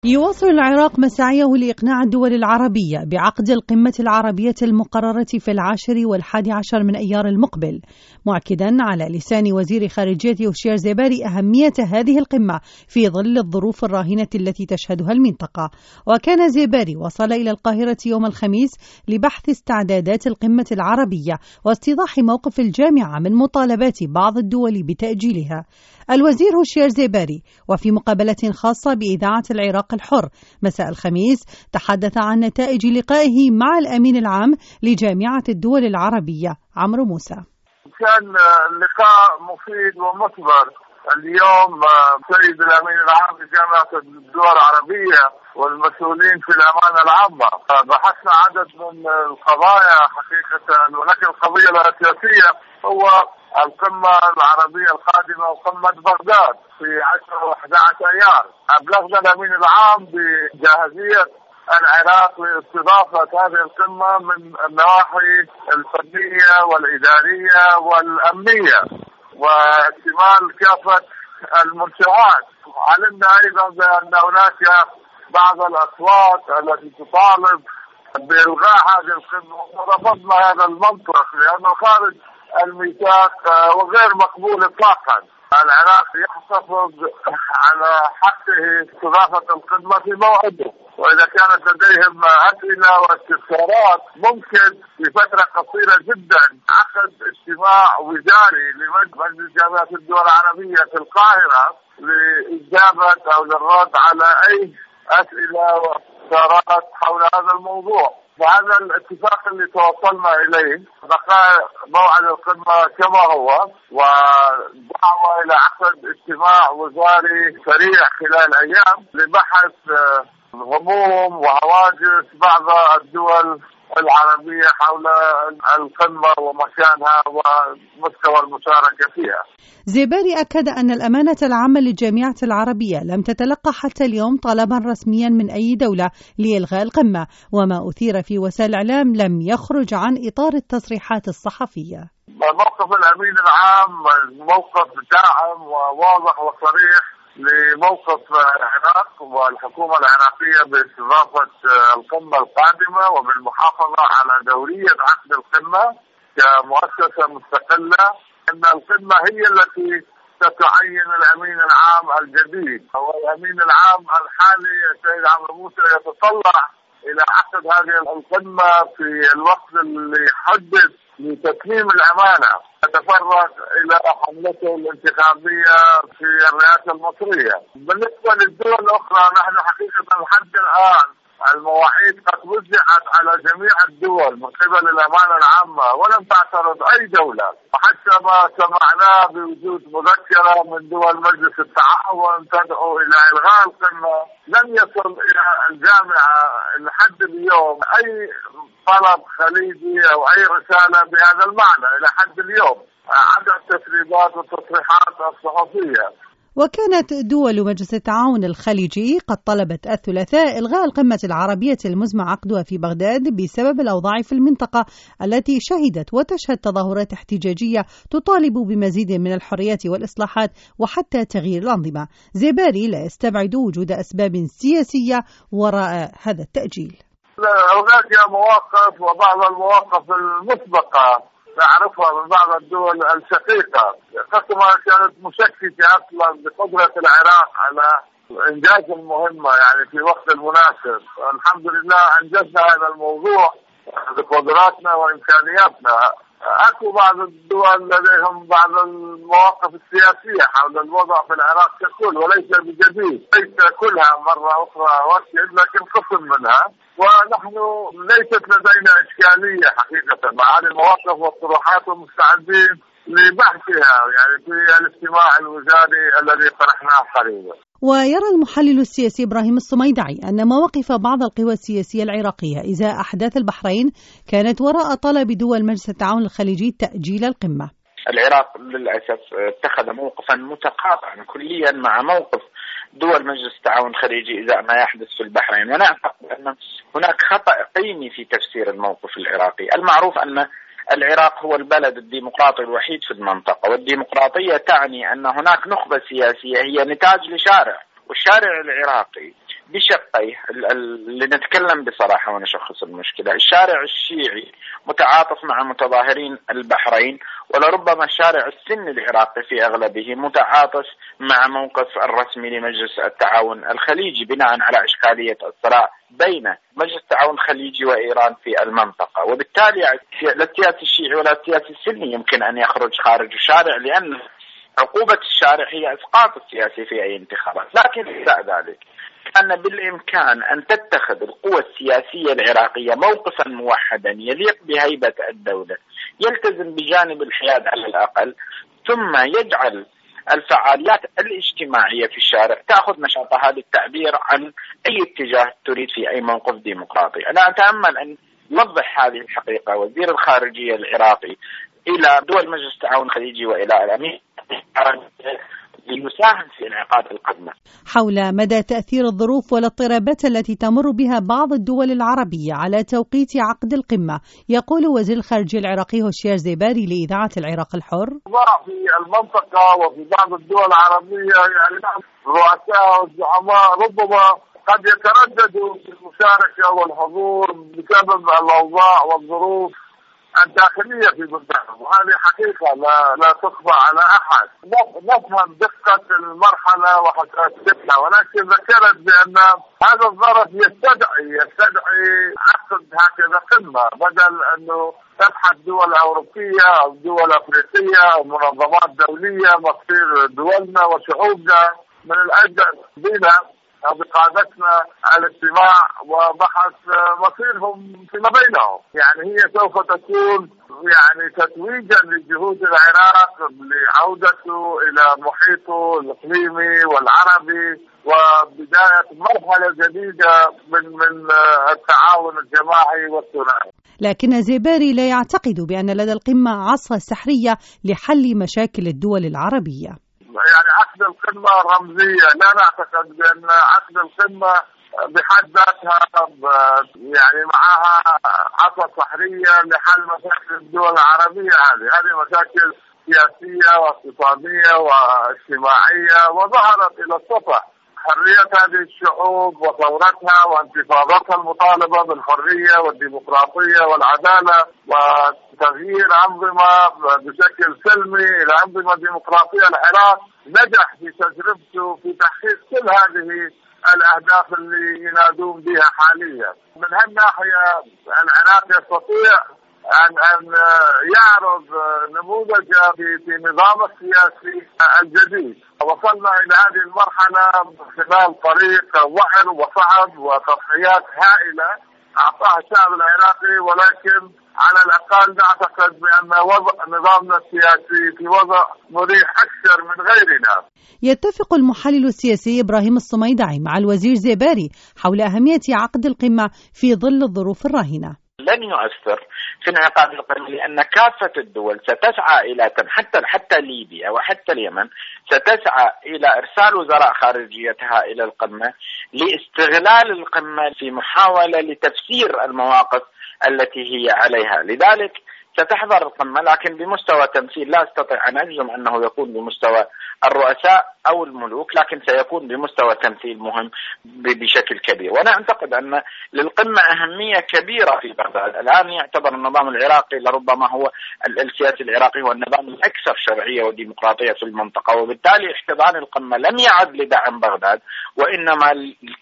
يواصل العراق مساعيه لإقناع الدول العربية بعقد القمة العربية المقررة في 10 و11 من أيار المقبل، مؤكدا على لسان وزير خارجية هوشيار زيباري أهمية هذه القمة في ظل الظروف الراهنة التي تشهدها المنطقة. وكان زيباري وصل إلى القاهرة يوم الخميس لبحث استعدادات القمة العربية واستيضاح موقف الجامعة من مطالبات بعض الدول بتأجيلها. الوزير هوشيار زيباري وفي مقابلة خاصة بإذاعة العراق الحر مساء الخميس تحدث عن نتائج لقائه مع الأمين العام لجامعة الدول العربية عمرو موسى. كان لقاء مفيد ومثمر. اليوم سيد الأمين العام لجامعة الدول العربية والمسؤولين في الأمانة العامة بحثنا عدد من القضايا حقيقة، ولكن القضية الأساسية هو القمة العربية القادمة وقمة بغداد في 10 و11 أيار. أبلغنا الأمين العام بجاهزية العراق لاستضافة هذه القمة من النواحي الفنية والإدارية والأمنية واحتمال كافة المنشآت. علمنا أيضا بأن هناك بعض الأصوات التي تطالب بإلغاء هذه القمة، ورفضنا هذا المنطق لأنه خارج الميثاق وغير مقبول إطلاقا. العراق يحتفظ على حقه استضافة القمة في موعده، وإذا كانت لديهم أسئلة واستفسارات ممكن في فترة قصيرة جدا عقد اجتماع وزاري لمجلس جامعة الدول العربية في القاهرة لإجابة أو للرد على أي أسئلة واستفسارات حول هذا الموضوع. وهذا الاتفاق اللي توصلنا إليه بقى موعد القمة كما هو، ودعوة إلى عقد اجتماع وزاري سريع خلال أيام لبحث هموم وهواجس بعض الدول العربية حول القمة ومكانها ومستوى المشاركة فيها. زيباري أكد أن الأمانة العامة للجامعة العربية لم تتلقى حتى اليوم طلبا رسميا من أي دولة لإلغاء القمة، وما أثير في وسائل الإعلام لم يخرج عن إطار التصريحات الصحفية. موقف الأمين العام موقف داعم وواضح وصريح لموقف العراق والحكومة العراقية باستضافة القمة القادمة وبالمحافظة على دورية عقد القمة كمؤسسة مستقلة. أن القمة هي التي ستعين الأمين العام الجديد، والأمين العام الحالي السيد عمرو موسى يتطلع إلى عقد هذه القمة في الوقت اللي حدد لتسليم الأمانة، يتفرغ إلى حملته الانتخابية في الرئاسة المصرية. بالنسبة للدول الأخرى نحن حقيقة لحد الآن المواعيد قد وزعت على جميع الدول من قبل الأمانة العامة ولم تعترض أي دولة، وحتى ما سمعناه بوجود مذكرة من دول مجلس التعاون تدعو إلى إلغاء القمة، لم يصل إلى الجامعة لحد اليوم أي طلب خليجي أو أي رسالة بهذا المعنى إلى حد اليوم، عدا التسريبات والتصريحات الصحفية. وكانت دول مجلس التعاون الخليجي قد طلبت الثلاثاء إلغاء القمة العربية المزمع عقدها في بغداد بسبب الأوضاع في المنطقة التي شهدت وتشهد تظاهرات احتجاجية تطالب بمزيد من الحريات والإصلاحات وحتى تغيير الأنظمة. زيباري لا يستبعد وجود أسباب سياسية وراء هذا التأجيل. هناك مواقف وبعض المواقف المسبقة نعرفها من بعض الدول الشقيقة قسما كانت مشككة أصلا بقدرة العراق على إنجاز المهمة يعني في وقت المناسب. الحمد لله أنجزنا هذا الموضوع بقدراتنا وإمكانياتنا. أكو بعض الدول لديهم بعض المواقف السياسية حول الوضع في العراق ككل، وليس بجديد، ليس كلها مرة أخرى وكل لكن قسم منها، ونحن ليست لدينا إشكالية حقيقة مع هذه المواقف والطروحات ومستعدين لبحثها يعني في الاجتماع الوزاري الذي طرحناه قريبا. ويرى المحلل السياسي إبراهيم الصميدعي أن مواقف بعض القوى السياسية العراقية إزاء أحداث البحرين كانت وراء طلب دول مجلس التعاون الخليجي تأجيل القمة. العراق للأسف اتخذ موقفا متقاطعا كليا مع موقف دول مجلس التعاون الخليجي إزاء ما يحدث في البحرين، وأنا أعتقد أن هناك خطأ قيمي في تفسير الموقف العراقي. المعروف أن العراق هو البلد الديمقراطي الوحيد في المنطقة، والديمقراطية تعني أن هناك نخبة سياسية هي نتاج لشارع، والشارع العراقي بشقيه. لنتكلم بصراحة ونشخص المشكلة. الشارع الشيعي متعاطف مع متظاهرين البحرين، ولربما الشارع السني العراقي في أغلبه متعاطف مع موقف الرسمي لمجلس التعاون الخليجي بناء على إشكالية الصراع بين مجلس التعاون الخليجي وإيران في المنطقة. وبالتالي لا السياسي الشيعي ولا السياسي السني يمكن أن يخرج خارج الشارع، لأن عقوبة الشارع هي إسقاط السياسي في أي انتخابات. لكن إذا ذلك كان بالإمكان أن تتخذ القوى السياسية العراقية موقفا موحدا يليق بهيبة الدولة، يلتزم بجانب الحياد على الأقل، ثم يجعل الفعاليات الاجتماعية في الشارع تأخذ نشاطها للتعبير عن أي اتجاه تريد في أي موقف ديمقراطي. أنا أتأمل أن يوضح هذه الحقيقة وزير الخارجية العراقي إلى دول مجلس التعاون الخليجي وإلى الأمير ليساهم في انعقاد القمة. حول مدى تأثير الظروف والاضطرابات التي تمر بها بعض الدول العربية على توقيت عقد القمة، يقول وزير الخارجية العراقي هوشيار زيباري لإذاعة العراق الحر: في المنطقة وفي بعض الدول العربية يعني الرؤساء والزعماء ربما قد يترددوا في المشاركة والحضور بسبب الأوضاع والظروف الداخلية في بلدانهم، وهذه حقيقة لا تخفى على أحد. نفهم دقة المرحلة وحساسيتها، ولكن ذكرت بأن هذا الظرف يستدعي عقد هكذا قمة، بدل أنه تبحث دول أوروبية أو دول أفريقية أو منظمات دولية مصير دولنا وشعوبنا من الأجل بنا أو بقادتنا الاجتماع وبحث مصيرهم فيما بينهم. يعني هي سوف تكون يعني تتويجا لجهود العراق لعودته إلى محيطه الإقليمي والعربي وبداية مرحلة جديدة من التعاون الجماعي والثنائي. لكن زيباري لا يعتقد بأن لدى القمة عصا سحرية لحل مشاكل الدول العربية. يعني عقد القمة رمزية، لا نعتقد بأن عقد القمة بحد ذاتها يعني معها عصا سحرية لحل مشاكل الدول العربية. هذه مشاكل سياسية واقتصادية واجتماعية وظهرت إلى السطح. حرية هذه الشعوب وثورتها وانتفاضتها المطالبة بالحرية والديمقراطية والعدالة وتغيير أنظمة بشكل سلمي إلى أنظمة ديمقراطية. العراق نجح في تجربته في تحقيق كل هذه الأهداف اللي ينادون بها حاليا. من هالناحية العراق يستطيع أن يعرض نموذج في نظام السياسي الجديد. وصلنا إلى هذه المرحلة خلال طريق وعر وصعب وتضحيات هائلة أعطاها الشعب العراقي، ولكن على الأقل نعتقد بأن وضع نظامنا السياسي في وضع مريح أكثر من غيرنا. يتفق المحلل السياسي إبراهيم الصميدعي مع الوزير زيباري حول أهمية عقد القمة في ظل الظروف الراهنة. لن يؤثر في انعقاد القمة، لأن كافة الدول ستسعى إلى حتى ليبيا وحتى اليمن ستسعى إلى إرسال وزراء خارجيتها إلى القمة لاستغلال القمة في محاولة لتفسير المواقف التي هي عليها. لذلك ستحضر القمة لكن بمستوى تمثيل لا أستطيع أن أجزم أنه يكون بمستوى الرؤساء أو الملوك، لكن سيكون بمستوى تمثيل مهم بشكل كبير. وأنا أعتقد أن للقمة أهمية كبيرة في بغداد. الآن يعتبر النظام العراقي لربما هو السياسي العراقي هو النظام الأكثر شرعية وديمقراطية في المنطقة، وبالتالي احتضان القمة لم يعد لدعم بغداد وإنما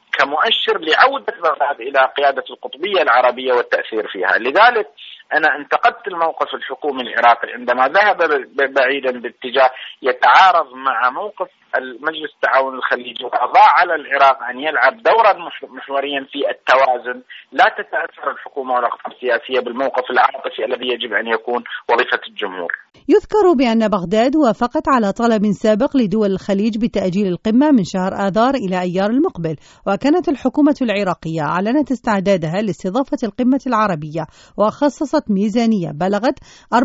كمؤشر لعودة بغداد إلى قيادة القطبية العربية والتأثير فيها. لذلك أنا انتقدت الموقف الحكومي العراقي عندما ذهب بعيدا باتجاه يتعارض مع موقف المجلس التعاون الخليجي، وأضاع على العراق أن يلعب دورا محوريا في التوازن. لا تتأثر الحكومة والأقطاب السياسية بالموقف العاطفي الذي يجب أن يكون وظيفة الجمهور. يذكر بأن بغداد وافقت على طلب سابق لدول الخليج بتأجيل القمة من شهر آذار إلى أيار المقبل، وكانت الحكومة العراقية أعلنت استعدادها لاستضافة القمة العربية وخصصت ميزانية بلغت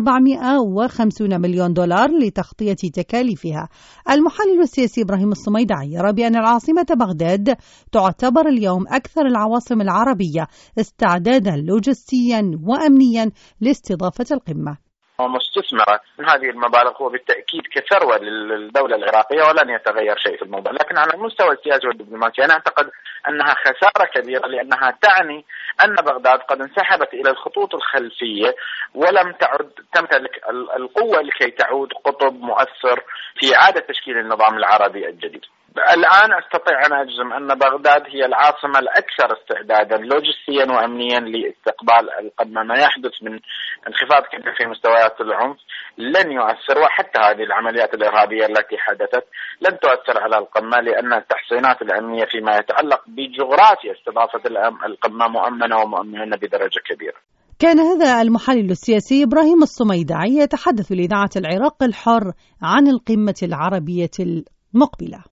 450 مليون دولار لتغطية تكاليفها. المحلل السياسي إبراهيم الصميدعي يرى بأن العاصمة بغداد تعتبر اليوم أكثر العواصم العربية استعدادا لوجستيا وأمنيا لاستضافة القمة. ومستثمرة من هذه المبالغ هو بالتأكيد كثروة للدولة العراقية ولن يتغير شيء في الموضوع. لكن على المستوى السياسي والدبلوماسي أنا أعتقد أنها خسارة كبيرة، لأنها تعني أن بغداد قد انسحبت إلى الخطوط الخلفية ولم تعد تمتلك القوة لكي تعود قطب مؤثر في إعادة تشكيل النظام العربي الجديد. الآن أستطيع أن أجزم أن بغداد هي العاصمة الأكثر استعدادا لوجستيا وأمنيا لاستقبال القمة. ما يحدث من انخفاض كبير في مستويات العنف لن يؤثر، وحتى هذه العمليات الإرهابية التي حدثت لن تؤثر على القمة، لأن التحصينات الأمنية فيما يتعلق بجغرافيا استضافة القمة مؤمنة ومؤمنة بدرجة كبيرة. كان هذا المحلل السياسي إبراهيم الصميدعي يتحدث لإذاعة العراق الحر عن القمة العربية المقبلة.